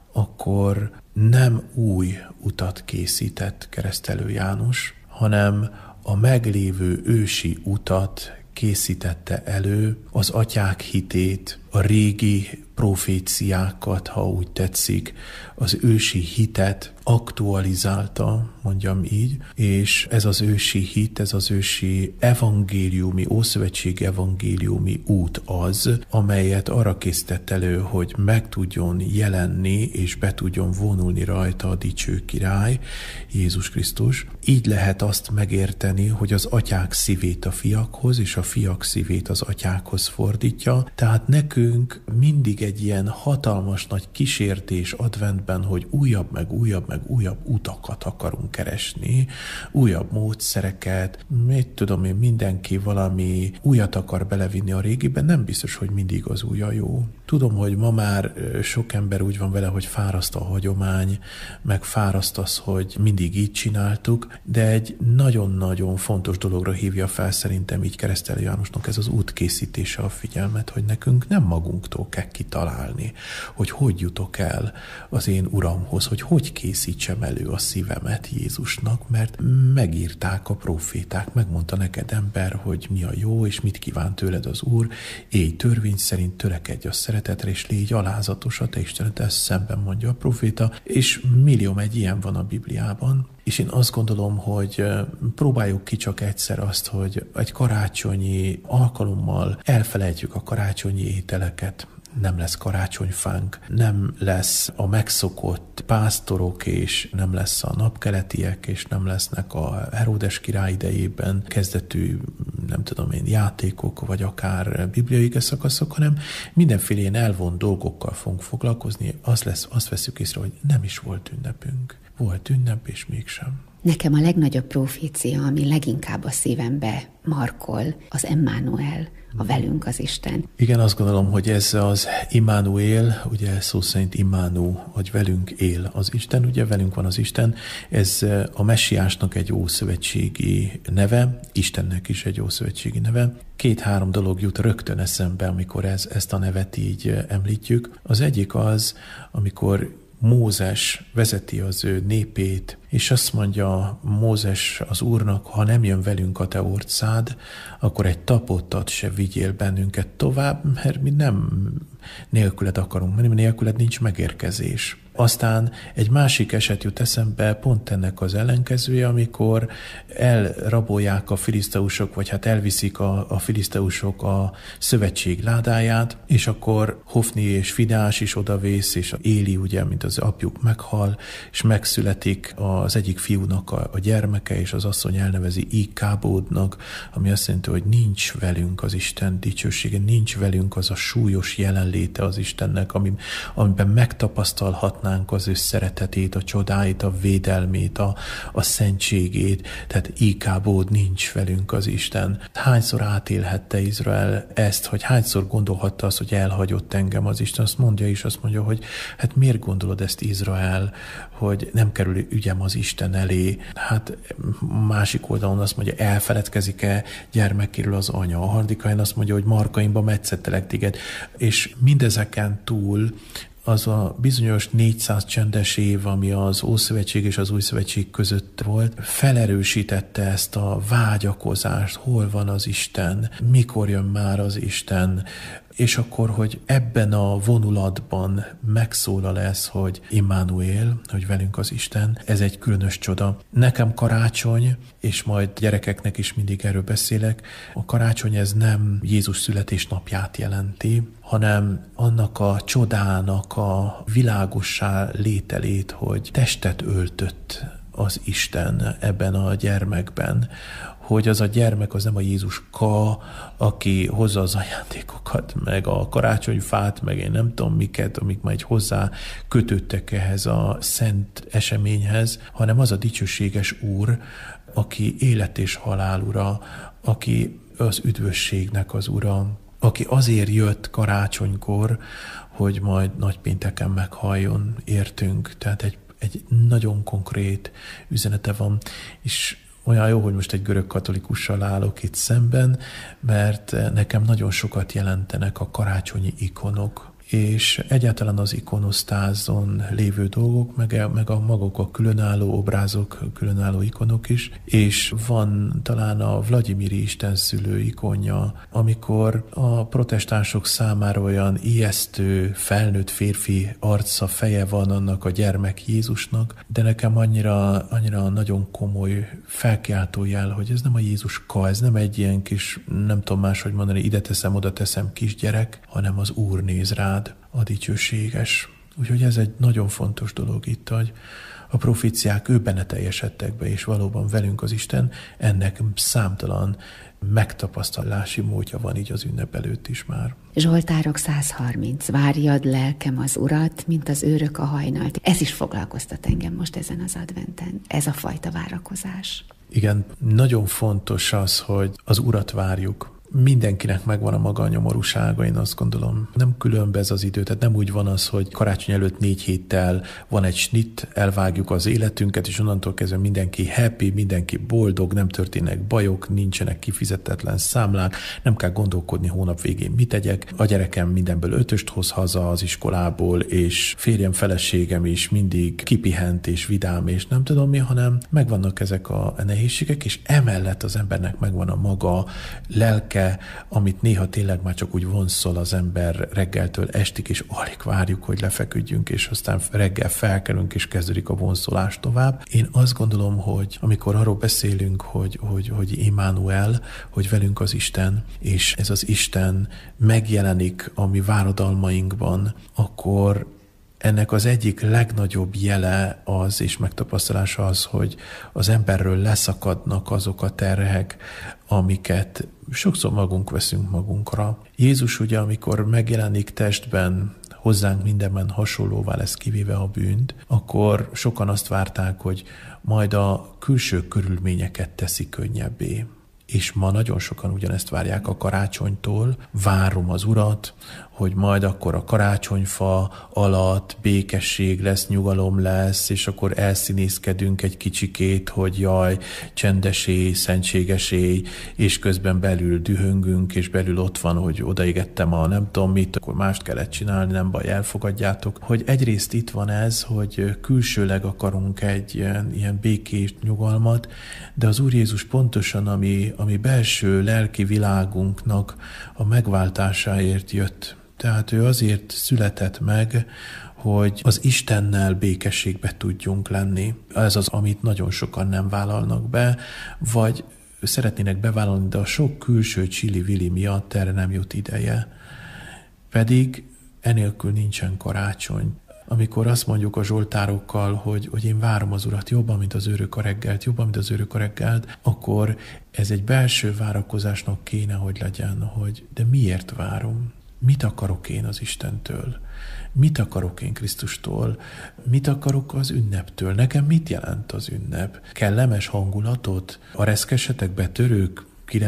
akkor nem új utat készített Keresztelő János, hanem a meglévő ősi utat készítette elő, az atyák hitét, a régi proféciákat, ha úgy tetszik, az ősi hitet aktualizálta, mondjam így, és ez az ősi hit, ez az ősi evangéliumi, ószövetség evangéliumi út az, amelyet arra készített elő, hogy meg tudjon jelenni, és be tudjon vonulni rajta a dicső király, Jézus Krisztus. Így lehet azt megérteni, hogy az atyák szívét a fiakhoz, és a fiak szívét az atyákhoz fordítja, tehát nekünk mindig egy ilyen hatalmas nagy kísértés adventben, hogy újabb, meg újabb, meg újabb utakat akarunk keresni, újabb módszereket, mit tudom én, mindenki valami újat akar belevinni a régiben, nem biztos, hogy mindig az új a jó. Tudom, hogy ma már sok ember úgy van vele, hogy fáraszt a hagyomány, meg fáraszt az, hogy mindig így csináltuk, de egy nagyon-nagyon fontos dologra hívja fel szerintem így Keresztelő Jánosnak ez az útkészítése a figyelmet, hogy nekünk nem magunktól kell kitalálni, hogy hogy jutok el az én Uramhoz, hogy hogy készítsem elő a szívemet Jézusnak, mert megírták a proféták, megmondta neked ember, hogy mi a jó, és mit kíván tőled az Úr, élj törvény szerint, törekedj a szeretetre, és légy alázatos a te Isteneddel szemben, mondja a proféta, és millió egy ilyen van a Bibliában. És én azt gondolom, hogy próbáljuk ki csak egyszer azt, hogy egy karácsonyi alkalommal elfelejtjük a karácsonyi ételeket. Nem lesz karácsonyfánk, nem lesz a megszokott pásztorok, és nem lesz a napkeletiek, és nem lesznek a Heródes király idejében kezdetű, nem tudom én, játékok, vagy akár bibliai szakaszok, hanem mindenféle ilyen elvont dolgokkal fogunk foglalkozni. Az lesz, azt veszük észre, hogy nem is volt ünnepünk. Volt ünnep, és mégsem. Nekem a legnagyobb profécia, ami leginkább a szívembe markol, az Emmanuel, a velünk az Isten. Igen, azt gondolom, hogy ez az Immanuel, ugye szó szerint Immánu, hogy velünk él az Isten, ugye velünk van az Isten, ez a messiásnak egy ószövetségi neve, Istennek is egy ószövetségi neve. Két-három dolog jut rögtön eszembe, amikor ez, ezt a nevet így említjük. Az egyik az, amikor Mózes vezeti az ő népét, és azt mondja Mózes az Úrnak, ha nem jön velünk a te orcád, akkor egy tapottat se vigyél bennünket tovább, mert mi nem nélküled akarunk menni, nélküled nincs megérkezés. Aztán egy másik eset jut eszembe, pont ennek az ellenkezője, amikor elrabolják a filiszteusok, vagy hát elviszik a, a filiszteusok a szövetség ládáját, és akkor Hofni és Finehás is odavész, és Éli, ugye, mint az apjuk meghal, és megszületik az egyik fiúnak a, a gyermeke, és az asszony elnevezi Ikábódnak, ami azt jelenti, hogy nincs velünk az Isten dicsősége, nincs velünk az a súlyos jelenléte az Istennek, amiben megtapasztalhat az ő szeretetét, a csodáit, a védelmét, a, a szentségét, tehát Ikábód, nincs velünk az Isten. Hányszor átélhette Izrael ezt, hogy hányszor gondolhatta azt, hogy elhagyott engem az Isten, azt mondja is, azt mondja, hogy hát miért gondolod ezt Izrael, hogy nem kerül ügyem az Isten elé. Hát másik oldalon azt mondja, elfeledkezik-e gyermekéről az anya. A harmadik helyen azt mondja, hogy markaimba metszettelek téged. És mindezeken túl az a bizonyos négyszáz csendes év, ami az Ószövetség és az Új Szövetség között volt, felerősítette ezt a vágyakozást, hol van az Isten, mikor jön már az Isten, és akkor, hogy ebben a vonulatban megszólal ez, hogy Immanuel, hogy velünk az Isten, ez egy különös csoda. Nekem karácsony, és majd gyerekeknek is mindig erről beszélek, a karácsony ez nem Jézus születésnapját jelenti, hanem annak a csodának a világossá lételét, hogy testet öltött az Isten ebben a gyermekben, hogy az a gyermek az nem a Jézuska, aki hozza az ajándékokat, meg a karácsonyfát, meg én nem tudom miket, amik majd hozzá kötődtek ehhez a szent eseményhez, hanem az a dicsőséges Úr, aki élet és halál ura, aki az üdvösségnek az ura, aki azért jött karácsonykor, hogy majd nagypénteken meghalljon értünk. Tehát egy, egy nagyon konkrét üzenete van, és olyan jó, hogy most egy görög katolikussal állok itt szemben, mert nekem nagyon sokat jelentenek a karácsonyi ikonok, és egyáltalán az ikonosztázon lévő dolgok, meg, meg a maguk a különálló obrázok, különálló ikonok is, és van talán a Vlagyimiri istenszülő ikonja, amikor a protestánsok számára olyan ijesztő, felnőtt férfi arca, feje van annak a gyermek Jézusnak, de nekem annyira, annyira nagyon komoly felkiáltó jel, hogy ez nem a Jézuska, ez nem egy ilyen kis, nem tudom máshogy mondani, ide teszem, oda teszem kisgyerek, hanem az Úr néz rád, a dicsőséges. Úgyhogy ez egy nagyon fontos dolog itt, hogy a proféciák ő benne teljesedtek be, és valóban velünk az Isten, ennek számtalan megtapasztalási módja van így az ünnep előtt is már. Zsoltárok száz harminc. Várjad lelkem az Urat, mint az őrök a hajnalt. Ez is foglalkoztat engem most ezen az adventen, ez a fajta várakozás. Igen, nagyon fontos az, hogy az Urat várjuk. Mindenkinek megvan a maga nyomorúsága, én azt gondolom. Nem különb ez az idő, tehát nem úgy van az, hogy karácsony előtt négy héttel van egy snit, elvágjuk az életünket, és onnantól kezdve mindenki happy, mindenki boldog, nem történnek bajok, nincsenek kifizetetlen számlák, nem kell gondolkodni hónap végén mit tegyek. A gyerekem mindenből ötöst hoz haza az iskolából, és férjem, feleségem is mindig kipihent és vidám, és nem tudom mi, hanem megvannak ezek a nehézségek, és emellett az embernek megvan a maga lelke, amit néha tényleg már csak úgy vonszol az ember reggeltől estig, és alig várjuk, hogy lefeküdjünk, és aztán reggel felkelünk, és kezdődik a vonszolás tovább. Én azt gondolom, hogy amikor arról beszélünk, hogy, hogy, hogy Immanuel, hogy velünk az Isten, és ez az Isten megjelenik a mi váradalmainkban, akkor ennek az egyik legnagyobb jele az, és megtapasztalása az, hogy az emberről leszakadnak azok a terhek, amiket sokszor magunk veszünk magunkra. Jézus ugye, amikor megjelenik testben, hozzánk mindenben hasonlóvá lesz, kivéve a bűnt, akkor sokan azt várták, hogy majd a külső körülményeket teszi könnyebbé. És ma nagyon sokan ugyanezt várják a karácsonytól. Várom az Urat, hogy majd akkor a karácsonyfa alatt békesség lesz, nyugalom lesz, és akkor elszínészkedünk egy kicsikét, hogy jaj, csendesé, szentségesé, és közben belül dühöngünk, és belül ott van, hogy odaégettem a nem tudom mit, akkor mást kellett csinálni, nem baj, elfogadjátok. Hogy egyrészt itt van ez, hogy külsőleg akarunk egy ilyen, ilyen békés nyugalmat, de az Úr Jézus pontosan, ami, ami belső lelki világunknak a megváltásáért jött. Tehát ő azért született meg, hogy az Istennel békességbe tudjunk lenni. Ez az, amit nagyon sokan nem vállalnak be, vagy szeretnének bevállalni, de a sok külső csili-vili miatt erre nem jut ideje. Pedig enélkül nincsen karácsony. Amikor azt mondjuk a zsoltárokkal, hogy, hogy én várom az Urat jobban, mint az őrök a reggelt, jobban, mint az őrök a reggelt, akkor ez egy belső várakozásnak kéne, hogy legyen, hogy de miért várom? Mit akarok én az Istentől? Mit akarok én Krisztustól? Mit akarok az ünneptől? Nekem mit jelent az ünnep? Kellemes hangulatot? A reszkesetek betörők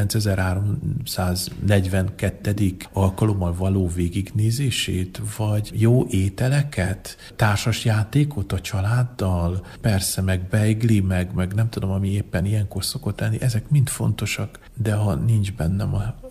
kilencezerháromszáznegyvenkettedik alkalommal való végignézését, vagy jó ételeket, társas játékot a családdal, persze meg beigli, meg, meg nem tudom, ami éppen ilyenkor szokott lenni, ezek mind fontosak, de ha nincs bennem a, a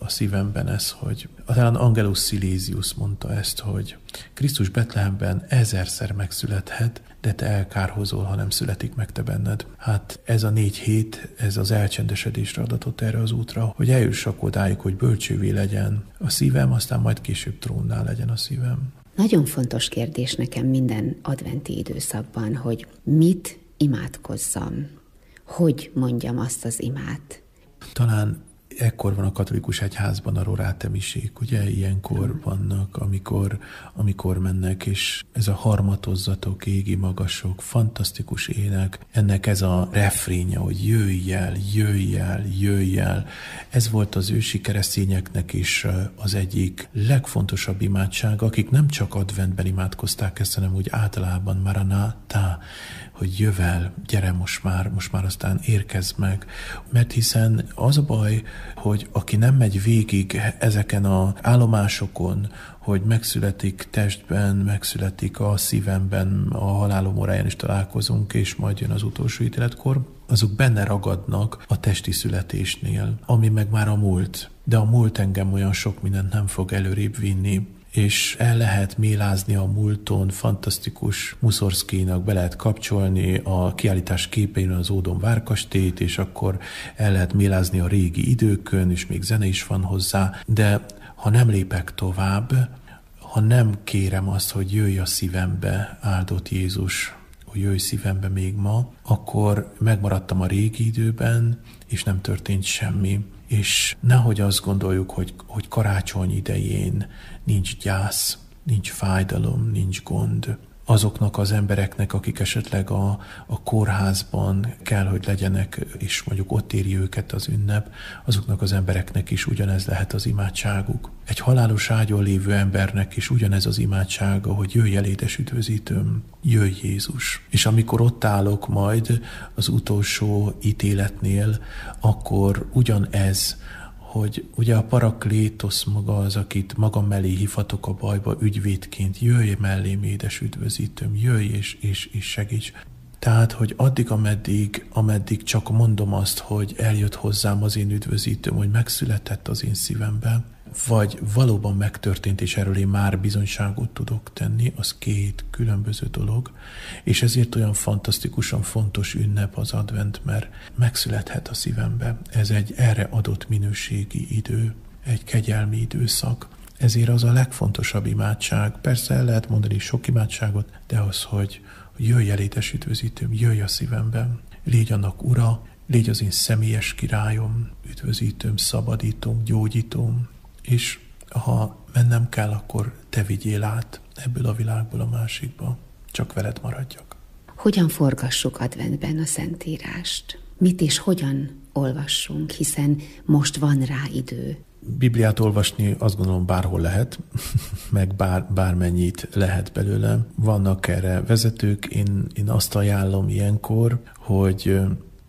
a szívemben ez, hogy talán Angelus Silesius mondta ezt, hogy Krisztus Betlehemben ezerszer megszülethet, de te elkárhozol, ha nem születik meg te benned. Hát ez a négy hét, ez az elcsendesedésre adatott erre az útra, hogy eljussak odáig, hogy bölcsővé legyen a szívem, aztán majd később trónnál legyen a szívem. Nagyon fontos kérdés nekem minden adventi időszakban, hogy mit imádkozzam, hogy mondjam azt az imát. Talán ekkor van a katolikus egyházban a rorate misék, ugye? Ilyenkor vannak, amikor, amikor mennek, és ez a harmatozzatok, égi magasok, fantasztikus ének, ennek ez a refrénye, hogy jöjj el, jöjj el, jöjj el. Ez volt az ősi keresztényeknek is az egyik legfontosabb imádság, akik nem csak adventben imádkozták ezt, hanem úgy általában Maranatha, hogy jövel, gyere most már, most már aztán érkezz meg. Mert hiszen az a baj, hogy aki nem megy végig ezeken az állomásokon, hogy megszületik testben, megszületik a szívemben, a halálom óráján is találkozunk, és majd jön az utolsó ítéletkor, azok benne ragadnak a testi születésnél, ami meg már a múlt. De a múlt engem olyan sok mindent nem fog előrébb vinni, és el lehet mélázni a múlton, fantasztikus Mussorgskynak be lehet kapcsolni a kiállítás képein az Ódon várkastélyt, és akkor el lehet mélázni a régi időkön, és még zene is van hozzá, de ha nem lépek tovább, ha nem kérem azt, hogy jöjj a szívembe, áldott Jézus, hogy jöjj szívembe még ma, akkor megmaradtam a régi időben, és nem történt semmi. És nehogy azt gondoljuk, hogy, hogy karácsony idején nincs gyász, nincs fájdalom, nincs gond. Azoknak az embereknek, akik esetleg a, a kórházban kell, hogy legyenek, és mondjuk ott éri őket az ünnep, azoknak az embereknek is ugyanez lehet az imádságuk. Egy halálos ágyon lévő embernek is ugyanez az imádsága, hogy jöjj el, édes üdvözítőm, jöjj Jézus. És amikor ott állok majd az utolsó ítéletnél, akkor ugyanez, hogy ugye a paraklétosz maga az, akit magam mellé hívhatok a bajba ügyvédként, jöjj mellém, édes üdvözítőm, jöjj és, és, és segíts. Tehát, hogy addig, ameddig, ameddig csak mondom azt, hogy eljött hozzám az én üdvözítőm, hogy megszületett az én szívemben, vagy valóban megtörtént, és erről én már bizonyságot tudok tenni, az két különböző dolog, és ezért olyan fantasztikusan fontos ünnep az advent, mert megszülethet a szívembe. Ez egy erre adott minőségi idő, egy kegyelmi időszak. Ezért az a legfontosabb imádság. Persze el lehet mondani sok imádságot, de az, hogy jöjj el, édes üdvözítőm, jöjj a szívemben, légy annak ura, légy az én személyes királyom, üdvözítőm, szabadítom, gyógyítom, és ha mennem kell, akkor te vigyél át ebből a világból a másikba, csak veled maradjak. Hogyan forgassuk adventben a Szentírást? Mit és hogyan olvassunk, hiszen most van rá idő? Bibliát olvasni azt gondolom bárhol lehet, meg bár, bármennyit lehet belőle. Vannak erre vezetők, én, én azt ajánlom ilyenkor, hogy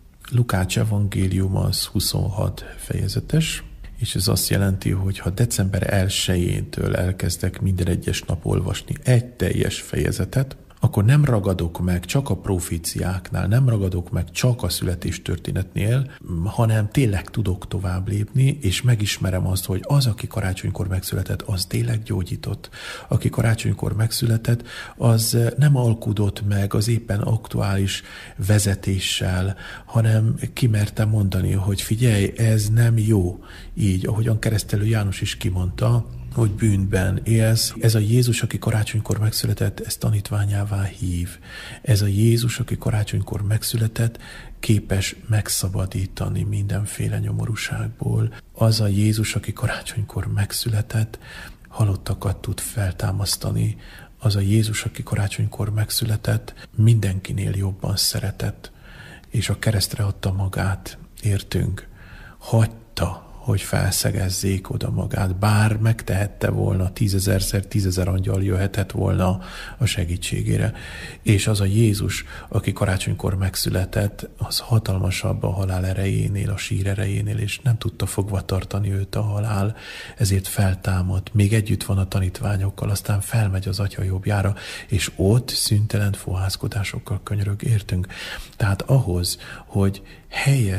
Lukács evangélium az huszonhat fejezetes, és ez azt jelenti, hogy ha december elsejétől elkezdek minden egyes nap olvasni egy teljes fejezetet, akkor nem ragadok meg csak a proféciáknál, nem ragadok meg csak a születéstörténetnél, hanem tényleg tudok tovább lépni, és megismerem azt, hogy az, aki karácsonykor megszületett, az tényleg gyógyított. Aki karácsonykor megszületett, az nem alkudott meg az éppen aktuális vezetéssel, hanem kimerte mondani, hogy figyelj, ez nem jó. Így, ahogyan Keresztelő János is kimondta, hogy bűnben élsz. Ez a Jézus, aki karácsonykor megszületett, ez tanítványává hív. Ez a Jézus, aki karácsonykor megszületett, képes megszabadítani mindenféle nyomorúságból. Az a Jézus, aki karácsonykor megszületett, halottakat tud feltámasztani. Az a Jézus, aki karácsonykor megszületett, mindenkinél jobban szeretett, és a keresztre adta magát, értünk, hagyta, hogy felszegezzék oda magát, bár megtehette volna, tízezerszer tízezer angyal jöhetett volna a segítségére. És az a Jézus, aki karácsonykor megszületett, az hatalmasabb a halál erejénél, a sír erejénél, és nem tudta fogva tartani őt a halál, ezért feltámad, még együtt van a tanítványokkal, aztán felmegy az Atya jobbjára, és ott szüntelen fohászkodásokkal könyörög, értünk. Tehát ahhoz, hogy helyes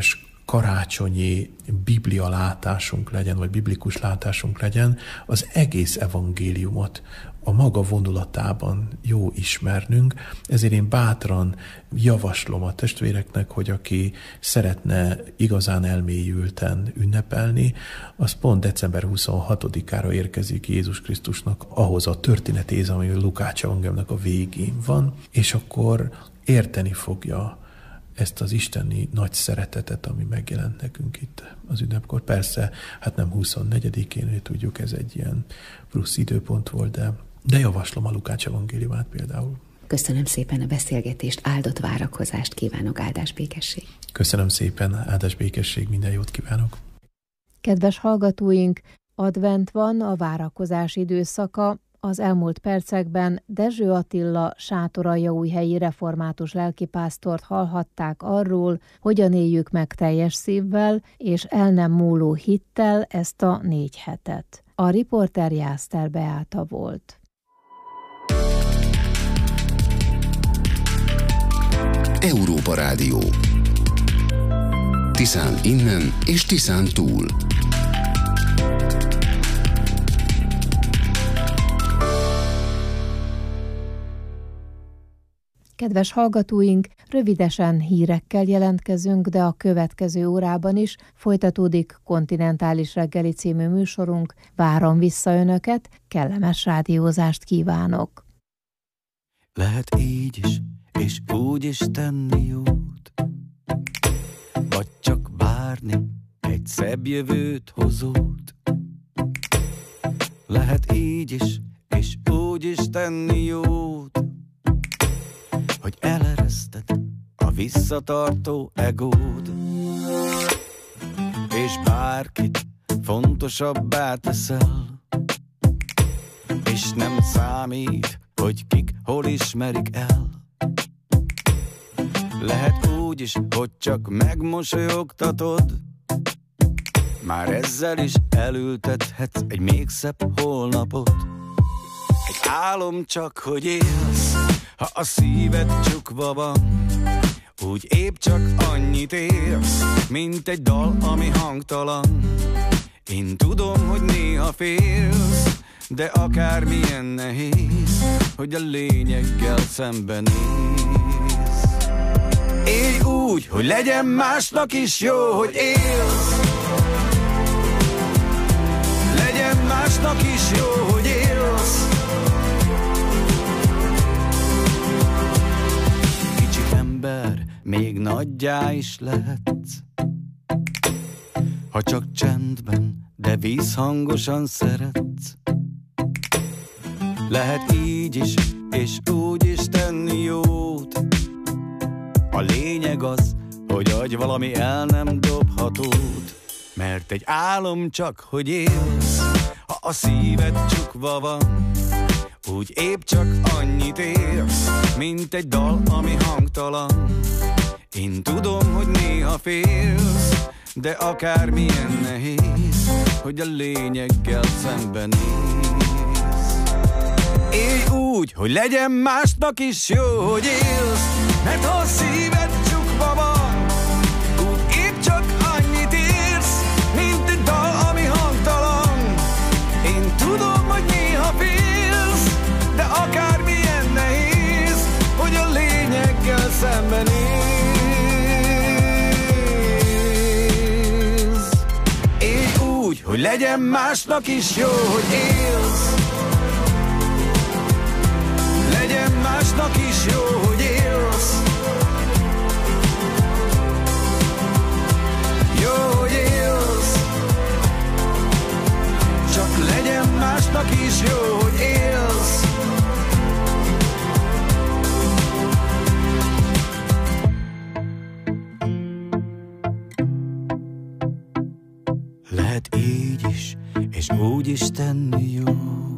karácsonyi biblia látásunk legyen, vagy biblikus látásunk legyen, az egész evangéliumot a maga vonulatában jó ismernünk, ezért én bátran javaslom a testvéreknek, hogy aki szeretne igazán elmélyülten ünnepelni, az pont december huszonhatodikára érkezik Jézus Krisztusnak ahhoz a történetéhez, ami a Lukács evangéliumnak a végén van, és akkor érteni fogja ezt az isteni nagy szeretetet, ami megjelent nekünk itt az ünnepkor. Persze, hát nem huszonnegyedikén, tudjuk, ez egy ilyen plusz időpont volt, de, de javaslom a Lukács evangéliumát például. Köszönöm szépen a beszélgetést, áldott várakozást kívánok, áldás békesség. Köszönöm szépen, áldás békesség, minden jót kívánok. Kedves hallgatóink, advent van, a várakozás időszaka. Az elmúlt percekben Dezső Attila sátoraljaújhelyi református lelkipásztort hallhatták arról, hogyan éljük meg teljes szívvel és el nem múló hittel ezt a négy hetet. A riporter Jászter Beáta volt. Európa Rádió. Tiszán innen és Tiszán túl. Kedves hallgatóink, rövidesen hírekkel jelentkezünk, de a következő órában is folytatódik Kontinentális reggeli című műsorunk. Várom vissza önöket, kellemes rádiózást kívánok! Lehet így is, és úgy is tenni jót, vagy csak várni egy szebb jövőt hozót. Lehet így is, és úgy is tenni jót, hogy elereszted a visszatartó egód, és bárkit fontosabbá teszel, és nem számít, hogy kik hol ismerik el. Lehet úgy is, hogy csak megmosolyogtatod, már ezzel is elültethetsz egy még szebb holnapot. Egy álom csak, hogy élsz, ha a szíved csukva van, úgy épp csak annyit érsz, mint egy dal, ami hangtalan. Én tudom, hogy néha félsz, de akármilyen nehéz, hogy a lényeggel szembenéz. Élj úgy, hogy legyen másnak is jó, hogy élsz. Legyen másnak is jó, hogy élsz. Kicsit ember, még nagyjá is lehetsz, ha csak csendben, de vízhangosan szeretsz. Lehet így is, és úgy is tenni jót. A lényeg az, hogy adj valami el nem dobhatót, mert egy álom csak, hogy élsz, ha a szíved csukva van, úgy épp csak annyit érsz, mint egy dal, ami hangtalan. Én tudom, hogy néha félsz, de akármilyen nehéz, hogy a lényeggel szembenéz. Élj úgy, hogy legyen másnak is jó, hogy élsz, mert ha a szíved csukva van, úgy épp csak annyit érsz, mint egy dal, ami hangtalan. Én tudom, hogy néha félsz, de akármilyen nehéz, hogy a lényeggel szembenéz. Élj úgy, hogy legyen másnak is jó, hogy élsz. Legyen másnak is jó, hogy élsz. Jó, hogy élsz. Csak legyen másnak is jó, hogy élsz. Lehet így is, és úgy is tenni jó.